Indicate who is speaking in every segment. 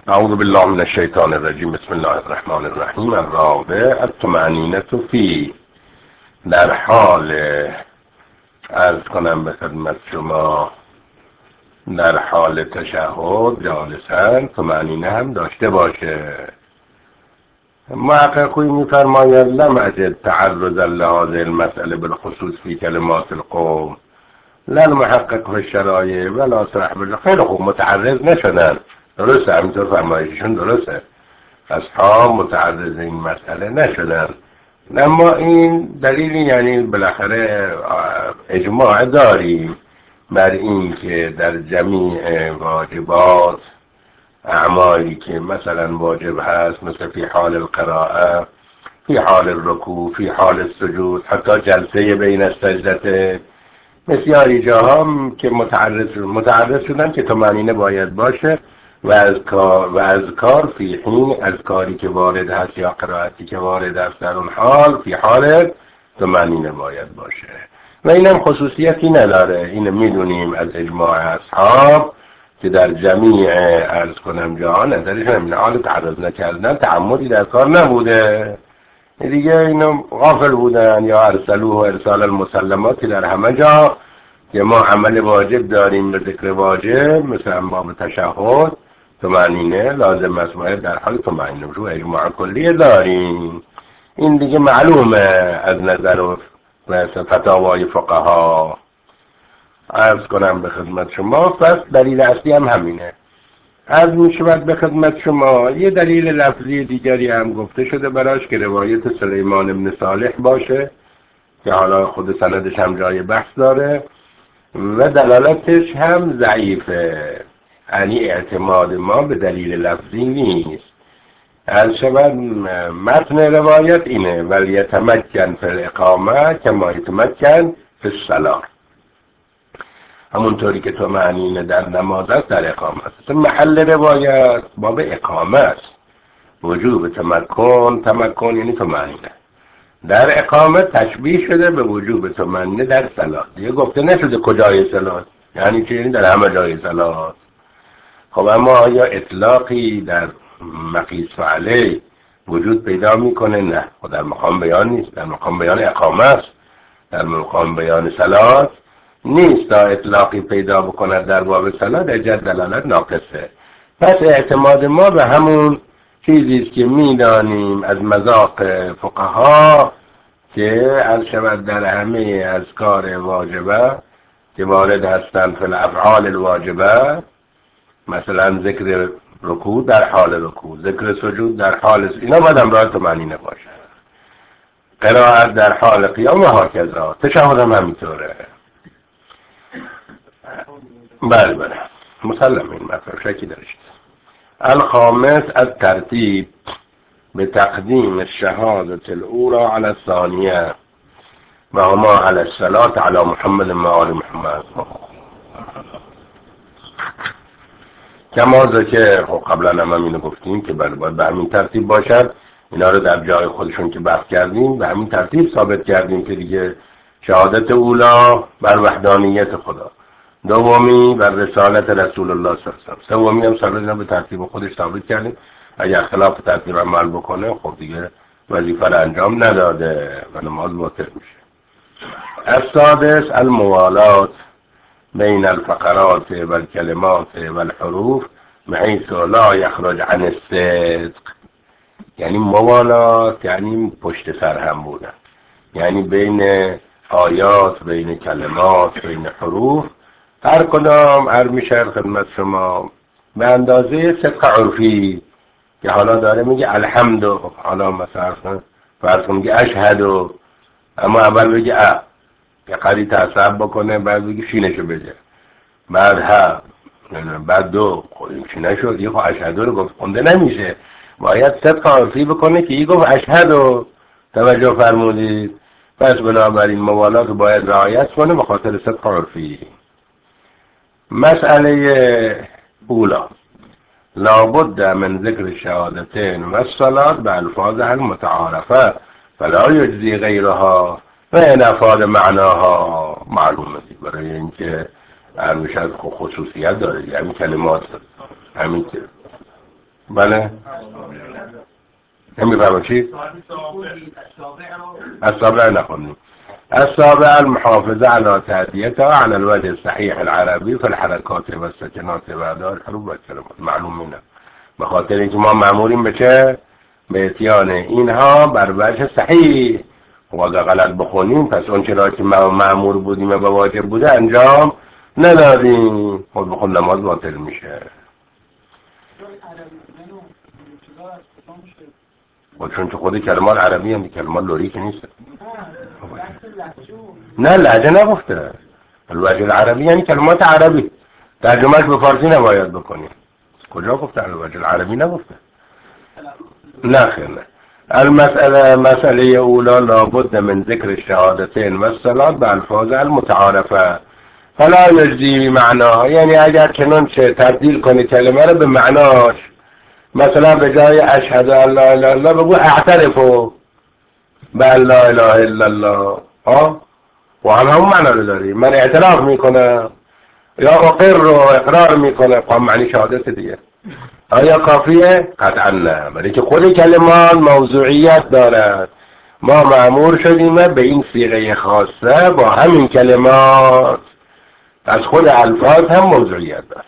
Speaker 1: اعوذ بالله من الشیطان الرجیم. بسم الله الرحمن الرحیم. الرابع الطمأنینة فی، در حال عرض کنم به خدمت شما در حال تشهد جالسن طمأنینه هم داشته باشه. محقق خویی میفرماید لم اجد تعرض لهذه المسأله بالخصوص فی کلمات القوم لا المحقق فی الشرایع ولا صاحب. خیلی خوب، متعرض نشدن، درسته، همینطور فرمایششون درسته، اصحاب متعرض این مسئله نشدن، اما این دلیل یعنی بالاخره اجماع داریم بر این که در جمیع واجبات اعمالی که مثلا واجب هست، مثل فی حال القراءه، فی حال الرکوع، فی حال السجود، حتی جلسه بین السجدتین، بسیاری جاها که متعرض شدن که طمأنینه باید باشه و اذکار فی حین، اذکاری که وارد هست یا قرائتی که وارد هست در اون حال فی حال طمأنینه باید باشه و اینم خصوصیتی نداره. اینو میدونیم از اجماع اصحاب که در جمیع عرض کنم جهان نظرشون این حال تعرض نکردن تعمدی در کار نبوده دیگه، اینو غافل بودن یا ارسلوه و ارسال المسلماتی در همه جا که ما عمل واجب داریم به ذکر واجب مثل باب تشهد طمأنینه لازم است، باید در حال طمأنینه رو اجماع کلیه داریم. این دیگه معلومه از نظر و فتاوای فقها. عرض کنم به خدمت شما پس دلیل اصلی هم همینه. عرض می شود به خدمت شما یه دلیل لفظی دیگری هم گفته شده براش که روایت سلیمان بن صالح باشه که حالا خود سندش هم جای بحث داره و دلالتش هم ضعیفه، یعنی اعتماد ما به دلیل لفظی نیست. عرض شود متن روایت اینه ولیتمکن فی الاقامه کما یتمکن فی الصلاة، همونطوری که طمأنینه در نماز است در اقامه است. محل روایت باب اقامه است، وجوب تمکن یعنی طمأنینه در اقامه تشبیه شده به وجوب طمأنینه در صلات. دیگه گفته نشده کجای صلات، یعنی چه؟ یعنی در همه جای صلات. خب اما آیا اطلاقی در مقیس علیه وجود پیدا میکنه؟ نه، خب در مقام بیان نیست، در مقام بیان اقامه است، در مقام بیان صلات نیست. تا اطلاقی پیدا بکند در باب صلات اجد دلالت ناقصه. پس اعتماد ما به همون چیزیست که میدانیم از مذاق فقها که عرض شود در همه اذکار واجبه که وارد هستند فی الافعال الواجبه، مثلا ذکر رکوع در حال رکوع، ذکر سجود در حال اینا باید همراه طمأنینه باشه، قرائت در حال قیام و هکذا، تشهد هم همینطوره. بله مسلم این مطلب شکی درش. الخامس الترتیب بتقدیم الشهادة الأولى على الثانية وهما على الصلاة على محمد و آل محمد کما ذکر. خب قبلا هم اینو گفتیم که باید به همین ترتیب باشد. اینا رو در جای خودشون که بحث کردیم به همین ترتیب ثابت کردیم که دیگه شهادت اولا بر وحدانیت خدا، دومی بر رسالت رسول الله صلی الله علیه و سومی هم ثابت به ترتیب خودش ثابت کردیم. اگر اختلاف ترتیب عمل بکنه خب دیگه وظیفه رو انجام نداده و نماز باطل میشه. السادس الموالات بین الفقرات و الکلمات و الحروف بحیث لا یخرج عن الصدق، یعنی موالات یعنی پشت سر هم بودن، یعنی بین آیات، بین کلمات، بین حروف هر کدام میشه خدمت شما به اندازه صدق عرفی که حالا داره میگه الحمد، حالا مثلا فرض کن میگه اشهد، اما اول بگه یه قدری تعصب بکنه، بعد بگه شینشو بده، بعد بعد دو خودیم شینشو یه خب اشهد رو گفت خونده نمیشه، باید صدق عرفی بکنه که یه گفت اشهد و توجه فرمودید. پس بنابراین موالات رو باید رعایت کنه به خاطر صدق عرفی. مسئله اولا لابد من ذکر الشهادتين والصلاة بألفاظها المتعارفة فلا يجزي غيرها و این افعال معناها معلومه، برای اینکه همیشه خصوصیت داره، همین کلمات همین بله نمیفهمم چی؟ السابع نخونیم. السابع المحافظة على تأديتها على الوجه الصحيح العربي في الحركات والسكنات بعد الحروف والكلمات. معلوم منه به خاطر اینکه ما مأموریم به چه؟ به اتیان اینها بر وجه صحیح. و اگر غلط بخونیم پس اون چرا که ما مأمور بودیم و واجب بوده انجام ندادیم، خود بخون نماز باطل میشه. و چون که خود کلمات عربی هم کلمات لوری که نیست. نه لهجه نگفته. الوجه العربی یعنی کلمات عربی، ترجمهش به فارسی نباید بکنیم. کجا گفته؟ الوجه العربی نگفته. نه خیر نه. مسئله اولا لابد من ذکر الشهادتين والصلاة بالفاظ المتعارفه فلا یجزی معناها. یعنی اگر چنانچه تبدیل کنی کلمه رو به معناش، مثلا به جای اشهد ان لا اله الا الله بگو اعترفو بان لا اله الا الله، و همون معنا رو داری. من اعتراف میکنم یا اقر و اقرار میکنم، خب معنی شهادت دیگه. آیا کافیه؟ قطعا نه، ولی که خود کلمات موضوعیت دارد. ما مأمور شدیم به این صیغه خاصه با همین کلمات، از خود الفاظ هم موضوعیت دارد.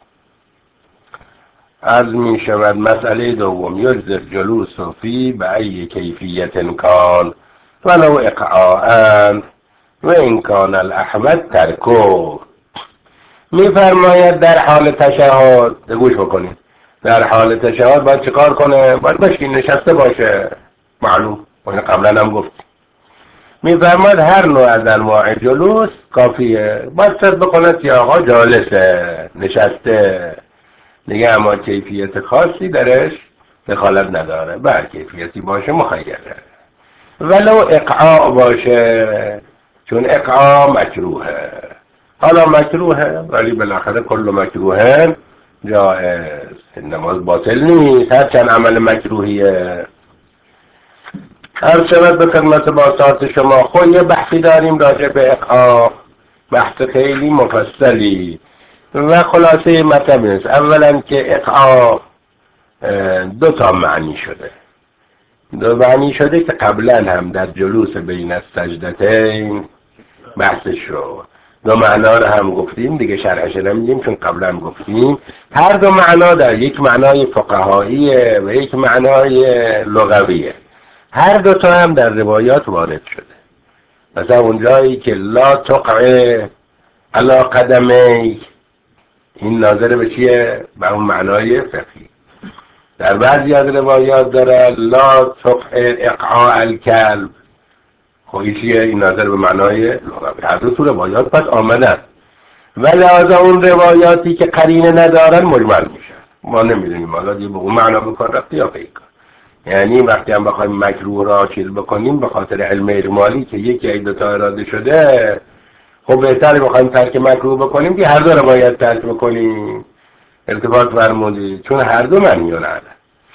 Speaker 1: از می شود مسئله دوم یجزر جلوس فی به ای کیفیت کان ولو اقعاء و این کان الاحمد ترکو. می فرماید در حال تشهد، گوش بکنید، در حال تشهد باید چیکار کنه؟ باید بشین نشسته باشه، معلوم و این قبلا هم گفت. می فرماید هر نوع از انواع جلوس کافیه، باید صد بکنه که آقا جالسه نشسته دیگه، اما کیفیت خاصی درش دخالت نداره، بر کیفیتی باشه مخیره. ولو اقعاء باشه، چون اقعاء مکروهه. حالا مکروهه ولی بالاخره کل مکروهه جائز، نماز باطل نیست هرچند عمل مکروهیه. هر شود به خدمت باسات شما خود یه بحثی داریم راجع به اقعاء، بحث خیلی مفصلی و خلاصه مطلب است. اولا که اقعاء دو تا معنی شده، دو معنی شده که قبلا هم در جلوس بین السجدتین بحثش شد. دو معنا رو هم گفتیم دیگه، شرحش نمیدیم چون قبلا گفتیم. هر دو معنا در یک معنای فقهاییه و یک معنای لغویه. هر دو تا هم در روایات وارد شده. مثلا اونجایی که لا تقع علی قدمی، این ناظر به چیه؟ به اون معنای فقهی. در بعضی از روایات داره لا تقع اقعاء الکلب، خب چیه؟ این ناظر به معنای لغوی. هر دو تو روایات پس آمدن و لحاظا اون روایاتی که قرینه ندارن مجمل میشن. ما نمیدونیم حالا دیگه به اون معنا بکن رفتی یا غیر. یعنی وقتی هم بخوایم مکروه را چیز بکنیم به خاطر علم اجمالی که یکی ای دوتا اراده شده، خب بهتره بخوایم ترک مکروه بکنیم که هر دو رو باید ترک بکنیم. التفات فرمودید، چون هر دو معنیون هست.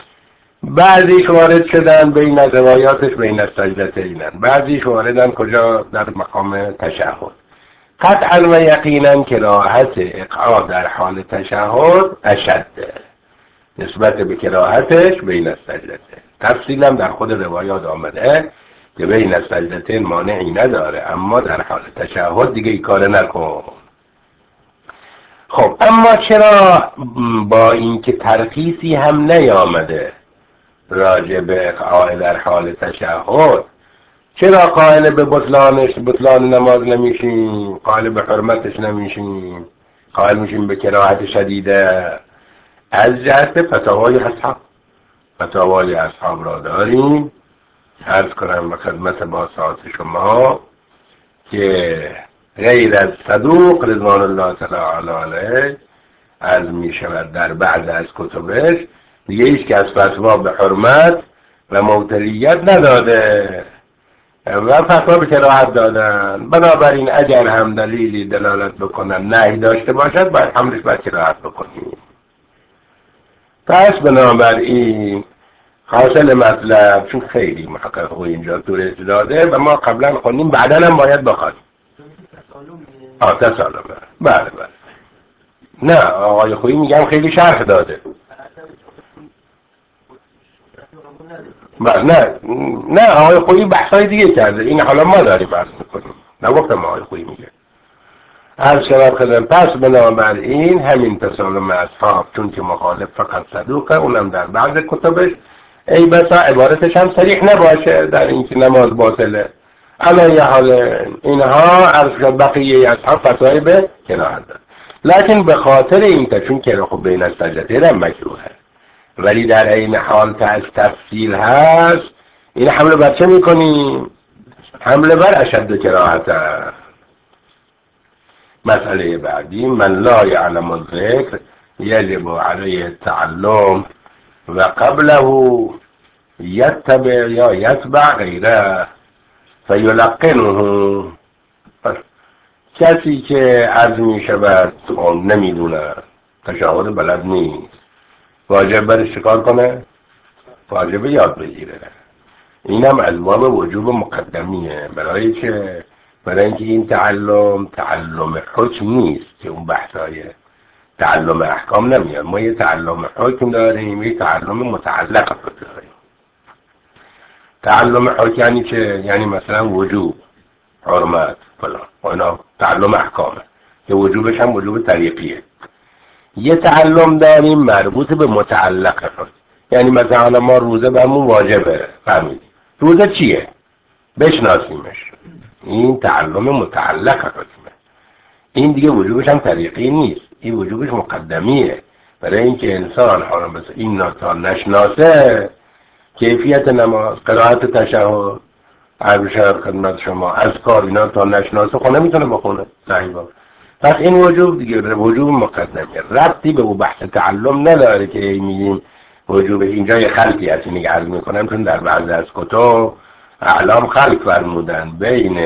Speaker 1: بعضیش وارد شدن بین روایاتش بین السجدتینن، بعضیش واردن کجا؟ در مقام تشهد. قطعا و یقینا کراهت اقعاء در حال تشهد اشده نسبت به کراهتش بین السجدتین. تفصیلا در خود روایات آمده که بین السجدتین مانعی نداره، اما در حال تشهد دیگه این کار نکن. خب اما چرا با اینکه ترخیصی هم نیامده راجع به اقعاء در حال تشهد، چرا قائل به بطلان نماز نمیشیم؟ قائل به حرمتش نمیشیم؟ قائل میشیم به کراهت شدیده؟ از جهت فتاوای اصحاب را داریم. عرض کنم به خدمت باسات شما که غیر از صدوق رضوان الله تعالی علیه عرض می شود در بعض از کتبش دیگه ایش که از فتوا به حرمت و موتلیت نداده و فتوا به کراهت دادن. بنابراین اگر هم دلیلی دلالت بکنن نهی داشته باشد باید حملش بر کراهت بکنیم. پس بنابراین حاصل مطلب، چون خیلی محقق اینجا طور داده و ما قبلا خوندیم بعدا هم باید بخونیم. تسالمه. بله. نه آقای خویی میگم خیلی شرح داده. نه آقای خویی بحثای دیگه کرده، این حالا ما داریم بحث میکنیم، نگفتم آقای خویی میگه. عرض شود خدمت، پس بنابراین همین تسالم اصحاب چون که مخالف فقط صدوقه، اونم در بعض کتبش ای بسا عبارتش هم صریح نباشه در اینکه نماز باطله. علیه حال اینها از بقیه اصحاب فتوای به کراهت داد، لکن به خاطر این چون که خب بین السجدتین هم مکروهه، ولی در این حال از تفصیل هست، این حمله بر چه میکنیم؟ حمله بر اشد کراهت. مسئله بعدی، من لا یعلم الذکر یجب علیه التعلم و قبله یتبع یا یتبع غیره فیلقنه. کسی که عرض می شود نمیدونه، تشهد بلد نیست، واجب برش چکار کنه؟ واجب یاد بگیره. اینم از باب وجوب مقدمیه. برای چه؟ برای اینکه این تعلم حکم نیست که اون بحثای تعلم احکام نمیاد. ما یه تعلم حکم داریم، یه تعلم متعلق داریم. تعلم حکم یعنی چه؟ یعنی مثلا وجوب، حرمت، فلان، اینا تعلم احکامه که وجوبش هم وجوب طریقیه. یه تعلم داریم مربوط به متعلق حکم، یعنی مثلا ما روزه برمون واجبه، فهمیدیم روزه چیه؟ بشناسیمش. این تعلم متعلق حکمه. این دیگه وجوبش هم طریقی نیست، این وجوبش مقدمیه. برای اینکه انسان حالا مثلا این تا نشناسه کیفیت نماز، قرائت تشهد، عرض شد خدمت شما، اذکار، اینا تا نشناسه خود نمیتونه بخونه صحیحا. پس این وجوب دیگه وجوب مقدمیه، ربطی به بحث تعلم نداره که میگیم وجوب. اینجا یه خلطی هست، اینی عرض میکنم چون در بعضی از کتب اعلام خلط فرمودن بین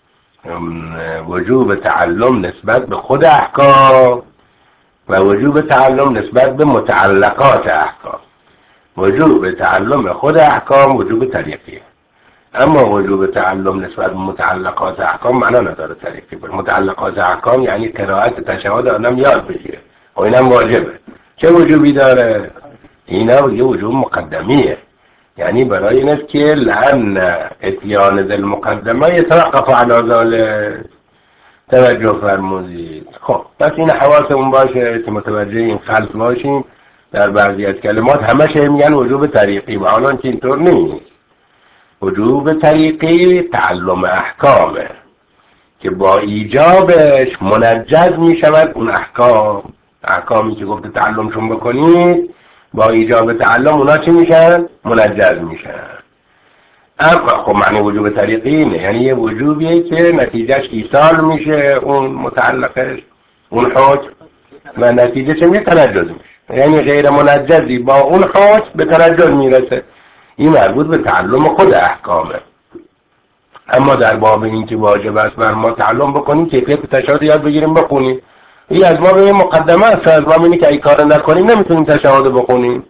Speaker 1: وجوب تعلم نسبت به خود احکام و وجوب تعلم نسبت به متعلقات احکام. وجوب تعلم خود احکام وجوب طریقیه، اما وجوب تعلم نسبت به متعلقات احکام معنا نداره طریقی. متعلقات احکام یعنی قرائت تشهد آدم یاد بگیره و اینم واجبه. چه وجوبی داره؟ اینا یه وجوب مقدمیه، یعنی برای این است که لأن اتیان ذی المقدمه یتوقف علی ذلک. توجه فرمودید. خب پس این حواسمون باشه که متوجه این خلط باشیم. در بعضی از کلمات همش میگن وجوب طریقی و حالا که اینطور نیست. وجوب طریقی تعلم احکامه که با ایجابش منجز می شود اون احکامی که گفته تعلمشون بکنید، با ایجاب تعلم اونا چی میشن؟ منجز میشن. اما خب معنی وجوب طریقی اینه، یعنی یه وجوبیه که نتیجهش ایصال میشه اون متعلقش، اون حکم، و نتیجه چه میشه؟ تنجز میشه. یعنی غیر منجزی با اون حکم به تنجز میرسه. این مربوط به تعلم خود احکامه. اما در باب این که واجب است بر ما تعلم بکنیم، کیفیت تشهد یاد بگیریم بخونیم، این از باب این مقدمه است. از باب اینی که ای کار نکنیم نمیتونیم تشهد بخونیم.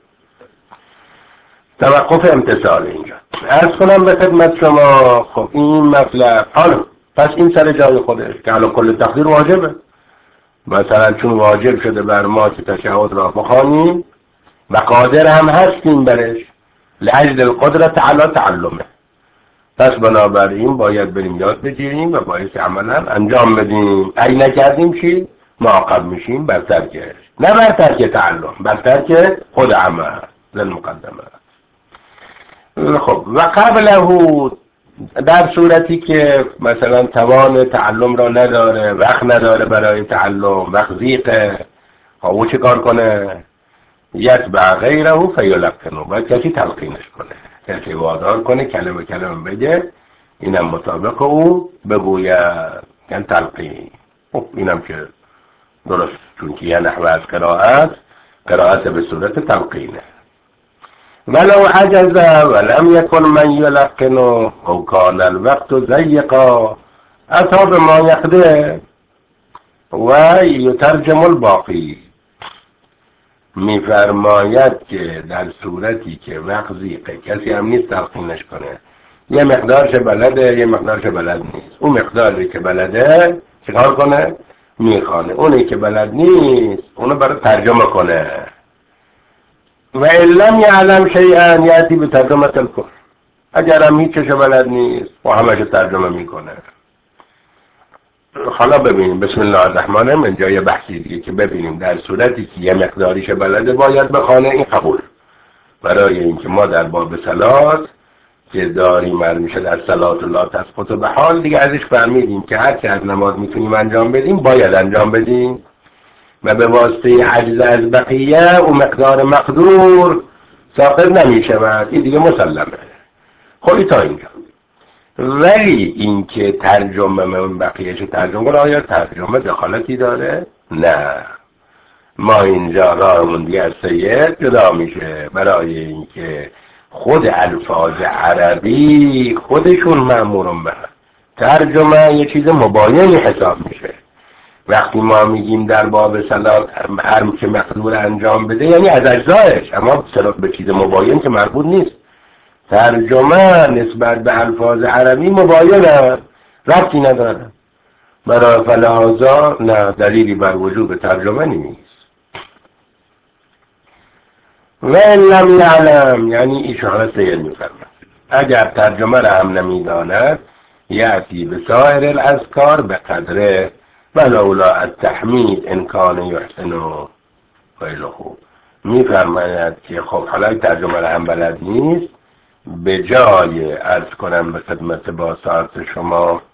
Speaker 1: توقف امتثال اینجا. عرض کنم به خدمت شما، خب این مطلب حالا پس این سر جای خودش که حالا کل تقدیر واجبه. مثلا چون واجب شده بر ما که تشهد را بخوانیم و قادر هم هستیم برش، لأجل القدرت علی تعلمه، پس بنابراین باید بریم یاد بگیریم و باید عملا انجام بدیم. اگه نکردیم چی؟ معاقب میشیم بر ترکش، نه بر ترک تعلم، بر ترک خود عمل للمقدمه. خب و قبله، در صورتی که مثلا توان تعلم را نداره، وقت نداره برای تعلم، وقت ضیقه، او چه کار کنه؟ یتبع غیره فیلقنه، باید کسی تلقینش کنه، کسی وادار کنه کلمه کلمه بگه، اینم مطابق او بگوید، یعنی تلقین. خب اینم که درست، چون که یه نحوه از قرائت به صورت تلقینه. ولو عجز ولم يكن من يلقنه او كان الوقت ضيقا اتى بما يقدر و یترجم الباقی. میفرماید که در صورتی که وقت ضیقه، کسی هم نیست تلقینش کنه، یه مقدارش بلده یه مقدارش بلد نیست، اون مقداری که بلده چیکار کنه؟ میخوانه. اونی که بلد نیست اونو برای ترجمه کنه. و ان لم یعلم شیئا یأتی به ترجمه الکفر. اگرم هیچش بلد نیست و همش ترجمه میکنه. حالا ببینیم بسم الله الرحمن الرحیم. اینجا یه بحثی دیگه که ببینیم در صورتی که یه مقداریش بلده باید بخونه، این قبول. برای اینکه ما در باب صلات که داریم میشه در صلات الله تسقط به حال دیگه ازش فهمیدیم که هر چه از نماز میتونیم انجام بدیم باید انجام بدیم و به واسطه عجز از بقیه و مقدار مقدور ساقط نمیشود. این دیگه مسلمه. خب تا اینجا. ولی اینکه ترجمه من بقیهش ترجمه کنه، آیا ترجمه دخالتی داره؟ نه. ما اینجا راهمون دیگه از سید جدا میشه، برای اینکه خود الفاظ عربی خودشون مأمورن به ترجمه یه چیز مباینی حساب میشه. وقتی ما میگیم در باب صلات هر که مقدور انجام بده یعنی از اجزایش، اما صلات به چیز مباین که مربوط نیست. ترجمه نسبت به الفاظ عربی مباینه، ربطی نداره. برای فلحاظا نه دلیلی بر وجوب ترجمه نیست. و لم یعلم یعنی ایشان سید میفرمد اگر ترجمه را هم نمیداند یأتی به سایر الاذکار به قدره ولولا التحمید ان کان یحسن خیلی خوب. میفرماید که خب حالا ترجمه را هم بلد نیست، به جای عرض کنم به خدمت با ساعت شما،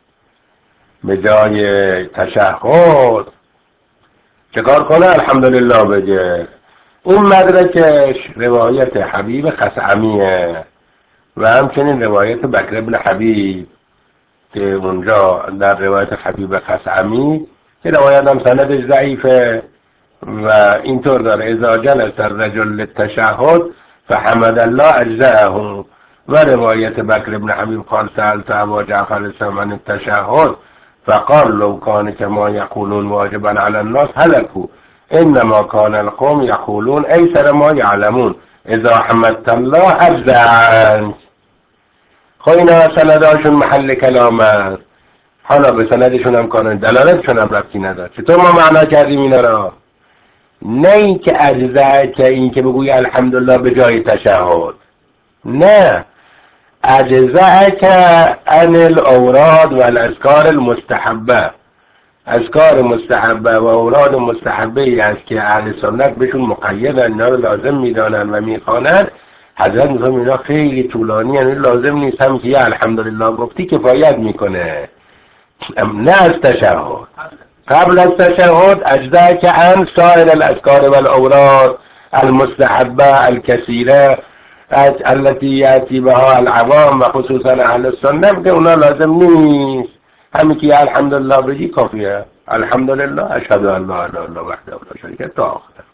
Speaker 1: به جای تشهد چکار کنه؟ الحمدلله بگه. این مدرکش روایت حبیب خثعمیه و همچنین روایت بکر ابن حبیب که اونجا در روایت حبیب خثعمی که روایت هم سندش ضعیفه و اینطور داره اذا جلس الرجل للتشهد فحمد الله اجزاءه. و روایت بکر ابن حبیب قال سألت ابا جعفر السمن التشهد فقال لو كان كما يقولون واجبا على الناس هلكوا انما كان القوم يقولون ايسر ما يعلمون اذا حمدت الله اجزا عنك. خب اینا سنداشون محل کلامه. حالا به سندشون هم کانون دلالتشون هم ربطی نداره. چطور ما معنا کردیم اینا را؟ نه این که اجزا که این که بگوی الحمدلله به جای تشهد، نه، اجزا که عن الاوراد و الاذکار المستحبه. اذکار مستحبه و اوراد مستحبه ای است که اهل سنت بهشون مقیدن، اینا رو لازم میدانن و میخوانن. حضرت میگم اینا خیلی طولانی، یعنی لازم نیست هم که یه الحمدلله گفتی کفایت میکنه. نه از تشهد، قبل از تشهد اجزا که عن سایر الاذکار و الاوراد المستحبه الكثیره التي یأتی بها العوام و خصوصا اهل السنه که اونا لازم نیست، همین که الحمدلله بگی کافیه. الحمدلله اشهد ان لا اله الا الله وحده لا شریک له تا آخر.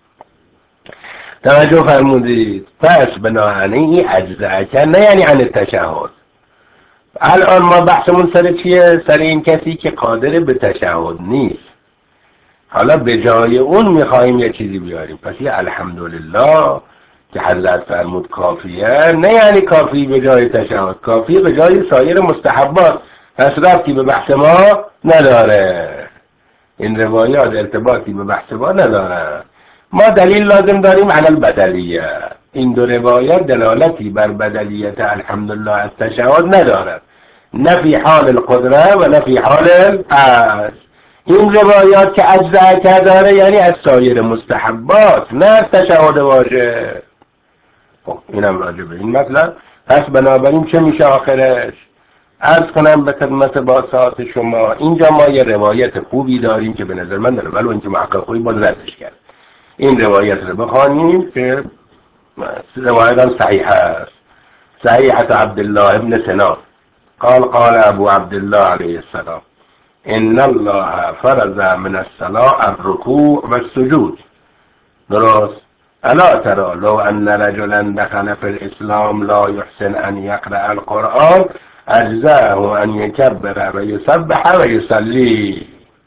Speaker 1: توجه فرمودید؟ پس بنابراین این اجزا که نه یعنی عن التشهد. الان ما بحثمون سر چیه؟ سر این کسی که قادر به تشهد نیست. حالا به جای اون میخواییم یه چیزی بیاریم. پس یه الحمدلله که حضرت فرمود کافیه، نه یعنی کافی به جای تشهد، کافی به جای سایر مستحبات. پس ربطی به بحث ما نداره. این روایات ارتباطی به بحث ما نداره. ما دلیل لازم داریم علی البدلیه. این دو روایات دلالتی بر بدلیت الحمدلله از تشهد ندارد، نه فی حال القدره و نه فی حال العجز. این روایات که اجزا که داره یعنی از سایر مستحبات، نه از تشهد واجب. خب اینم راجع به این مطلب. پس بنابراین چه میشه آخرش؟ عرض کنم به خدمت با ساعت شما اینجا ما یه روایت خوبی داریم که به نظر من داره، ولی اینکه محقق خوبی باز ردش کرد. این روایت رو بخوانیم که روایت هم صحیح است. صحیحة عبدالله ابن سنان قال قال ابو عبدالله علیه السلام ان الله فرض من الصلاة الركوع والسجود. درست؟ الا ترى لو ان رجلا دخل في الاسلام لا يحسن ان يقرأ القرآن اجزاه ان يكبر و يسبح و يصلي.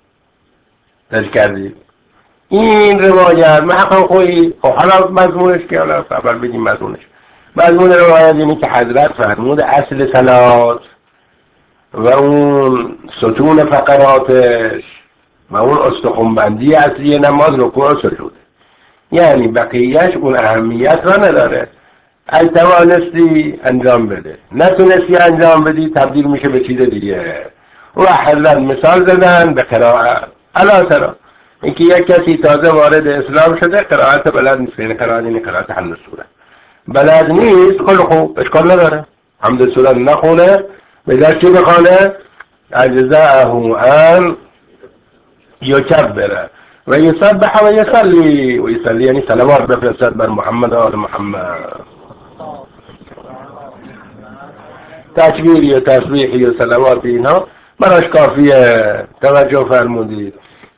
Speaker 1: درش کردید؟ این روایت محقق خویی. خب حالا مضمونش که حالا اول بگیم مضمون روایت اینه که حضرت فرمود اصل صلات و اون ستون فقراتش و اون استخوان‌بندی اصلی نماز رکوع و سجود. یعنی بقیهش اون اهمیت را نداره. اگه توانستی انجام بده، نتونستی انجام بدی تبدیل میشه به چیز دیگه. و حضرت مثال زدن به قرائت. الا ترى اینکه یک کسی تازه وارد اسلام شده قرائت بلد نیست، یعنی قرائت حمد سوره بلد نیست، خیلی خوب اشکال نداره، حمد سوره نخونه، به جاش چی بخونه؟ اجزاءه ان یکبره و یسبح و یصلی. و یصلی یعنی صلوات بفرستد بر محمد و آل محمد، تکبیری و تسبیحی و صلوات اینا براش کافیه. توجه فرمودید؟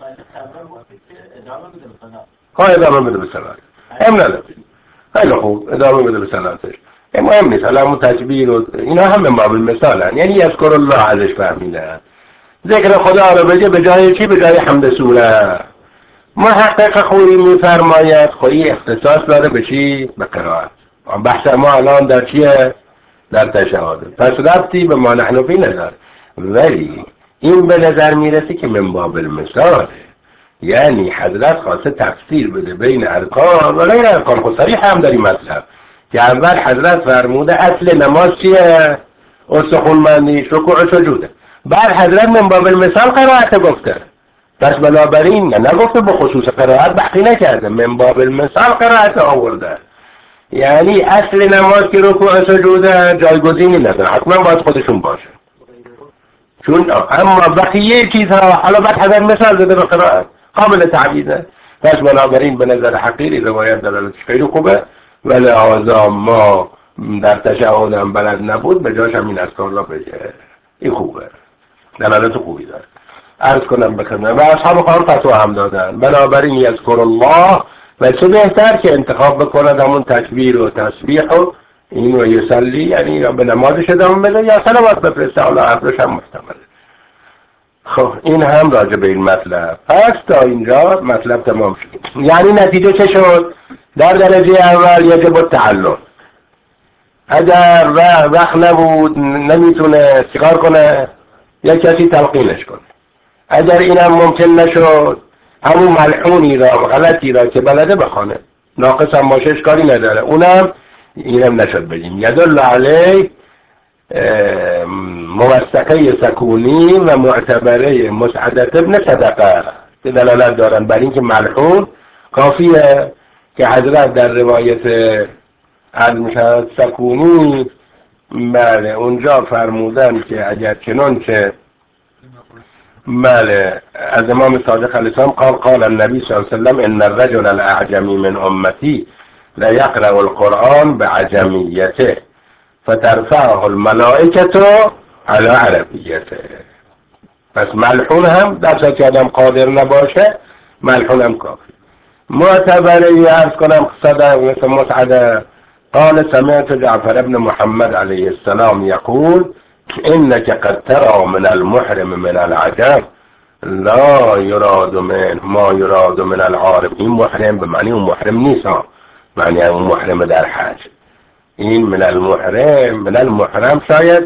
Speaker 1: ادامه بده به صلات، هم نداره، خیلی خوب ادامه بده به صلاتش، مهم نیست. الان همون تکبیر و اینا هم باب المثالن، یعنی یذکر الله ازش فهمیدن. ذکر خدا رو بگه به جای چی؟ به جای حمد سوره. محقق خویی میفرماید خویی اختصاص داره به چی؟ به قرائت. بحث ما الان در چیه؟ در تشهد، پس ربطی به ما نحن فی نداره، ولی این به نظر میرسه که من باب المثال، یعنی حضرت خواسته تفسیر بده بین ارکان و غیر ارکان. خود صریح هم در این مطلب که اول حضرت فرموده اصل نماز چیه؟ استخونمندی، رکوع و سجوده. بعد حضرت من باب المثال قرائت گفته، پس بنابراین نگفته به خصوص قرائت بحثی نکرده، من باب المثال قرائت آورده. یعنی اصل نماز که رکوع و سجوده جایگزینی نداره، حتما باید خودشون باشه. چون اما بقیه چیزها حالا بعد حضرت مثال زده به قرائت قابل تعبیده. پس بنابراین به نظر حقیقی روایت دلالتش خیلی خوبه، ولی لحاظا ما در تشهد هم بلد نبود به جاش همین اذکار را بگه، این خوبه، دلالت خوبی داره. عرض کنم بکنم و اصحاب قرآن فتوا هم دادن، بنابراین یذکر الله و چه بهتر که انتخاب بکند همون تکبیر و تسبیح و این و یصلی، یعنی یا به نمازش ادامه بده یا صلوات بفرسته، حالا عرضش هم محتمله. خب این هم راجع به این مطلب. پس تا اینجا مطلب تمام شد. یعنی نتیجه چه شد؟ در درجه اول یجب التعلم، اگر وقت نبود نمیتونه چیکار کنه؟ یک کسی تلقینش کنه. اگر اینم ممکن نشد همون ملحونی را غلطی را که بلده بخونه، ناقص هم باشه اشکالی نداره، اونم اینم نشد بگیم یدل علی موثقه سکونی و معتبره مسعدت ابن صدقه که دلالت دارن بر اینکه ملحون کافیه که حضرت در روایت المشهد سکونی بله اونجا فرمودن که اگر چنانچه بله از امام صادق علیه السلام قال النبی صلی الله علیه وسلم ان الرجل الاعجمی من امتی لا يقرأ القرآن بعجمیته فترفعه الملائکه على عربیته. پس ملحون هم در که آدم قادر نباشه ملحون هم کافی. معتبره عرض کنم قصد مثل مسعده قال سمعت جعفر ابن محمد علیه السلام یقول انك قد ترى من المحرم من العجم لا يراد من ما يراد من العارف. این محرم به معنی اون محرم نیست، معنی اون محرم در حج. این من المحرم شاید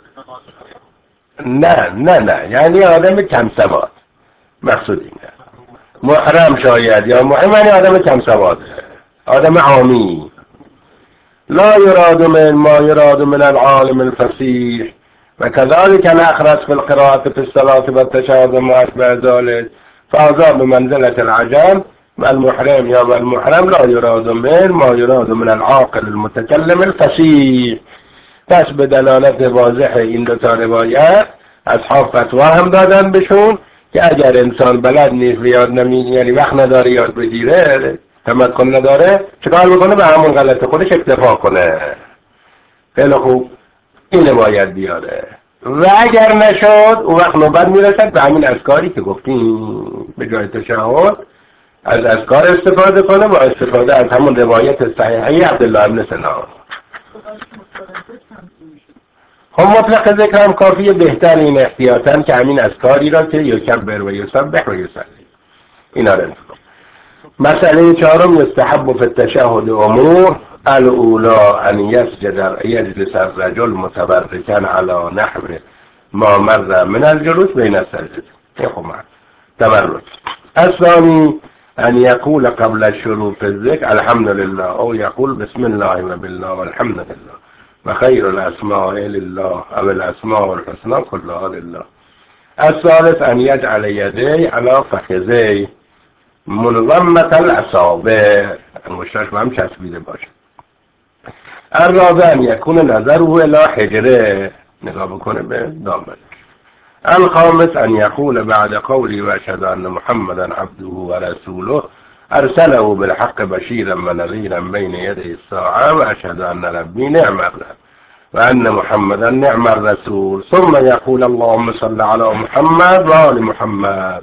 Speaker 1: نه یعنی آدم کم سواد، مقصود اینه محرم شاید یا محرم یعنی آدم کم سواد، آدم عامی. لا يراد من ما يراد من العالم الفصيح وكذلك الأخرس في القراءة في الصلاة والتشهد وما أشبه ذلك فهذا بمنزلة العجم. والمحرم یا والمحرم لا يراد من ما يراد من العاقل المتكلم الفصيح. پس به دلالت واضح این دو تا روایت اصحاب فتوا هم دادن بهشون که اگر انسان بلد نیست و یاد نمیگیره، یعنی وقت نداره یاد بگیره، تمکن نداره، چکار بکنه؟ به همون غلط خودش اکتفا کنه. خیلی خوب اینو باید بیاره. و اگر نشد اون وقت نوبت میرسد به همین اذکاری که گفتیم به جای تشهد از اذکار استفاده کنه با استفاده از همون روایت صحیحه عبدالله ابن سنان. خب مطلق ذکر هم کافیه، بهتر این احتیاطاً که همین اذکاری را که یکبر و یسبح و یصلی اینا رو انتخاب. مسئله چهارم یستحب فی التشهد امور الاولا ان یجلس الرجل متبرکا علی نحو ما مر من الجلوس بین السجدتین. خب تبرک. الثانی أن يقول قبل الشروع في الذكر الحمد لله، أو يقول بسم الله وبالله والحمد لله وخير الأسماء لله، أو الأسماء الحسنى كلها لله. الثالث أن يجعل يديه على فخذيه منظمة الأصابع، المشتاش ما مش هسبيل باشه. الرابع أن يكون نظره إلى حجره، نقاب بكونه بدامن. الخامس أن يقول بعد قولي وأشهد أن محمدا عبده ورسوله أرسله بالحق بشيرا ونذيرا بين يدي الساعة، وأشهد أن ربي نعم الرب وأن محمدا نعم الرسول، ثم يقول اللهم صل على محمد وآل محمد.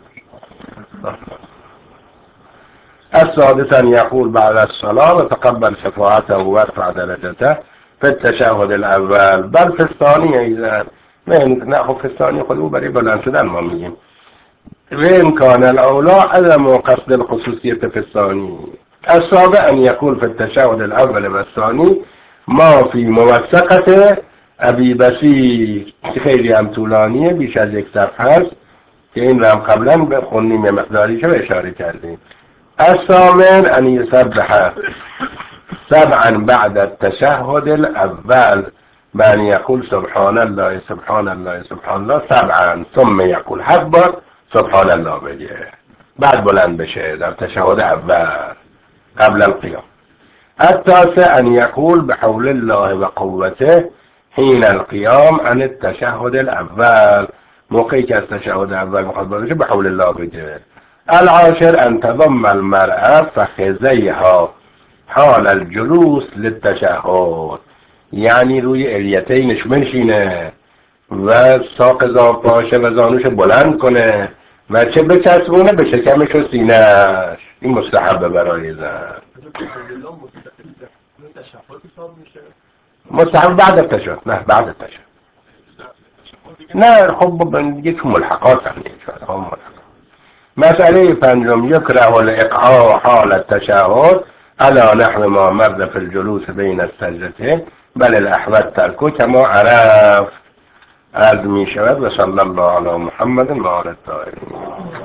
Speaker 1: السادس أن يقول بعد الصلاة وتقبل شفاعته وارفع درجته في التشهد الأول، بل في الثانية إذا وين نأخذ في الثانية خلوه بريبا لأنسدان ماميين وين كان الأولى عدم قصد الخصوصية في الثاني. السابع أن يقول في التشهد الأول والثاني ما في موثقة أبي بسيط خیلی هم طولانیه، بیش از یک صفحه است که این رو هم قبلا به خونیم مقداریش رو اشاره کردیم. الثامن أن يسبح سبعا بعد التشهد الأول بأن يقول سبحان الله سبحان الله سبحان الله سبعا، ثم يقول حبر سبحان الله بگه بعد بلند بشه در تشهد اول قبل القيام. التاسع أن يقول بحول الله وقوته حين القيام عن التشهد الأول، موقعی که از تشهد اول مخاطب بشه بحول الله بگه. العاشر أن تضم المرأة فخذيها حال الجلوس للتشهد، یعنی روی الیتینش منشینه و ساق پاشه و زانوش بلند کنه و چه بچسبونه به شکمش و سینهش. این مستحبه برای زن. مستحب بعد التشهد، نه بعد التشهد، نه خب دیگه تو ملحقات هم نیست. مسئله پنجم یکره الإقعاء حال التشهد على نحو ما مر في الجلوس بين السجدتين بل الأحوال تركه كما عرف. عرض می شود و صلی الله علی محمد و آل الطاهرین.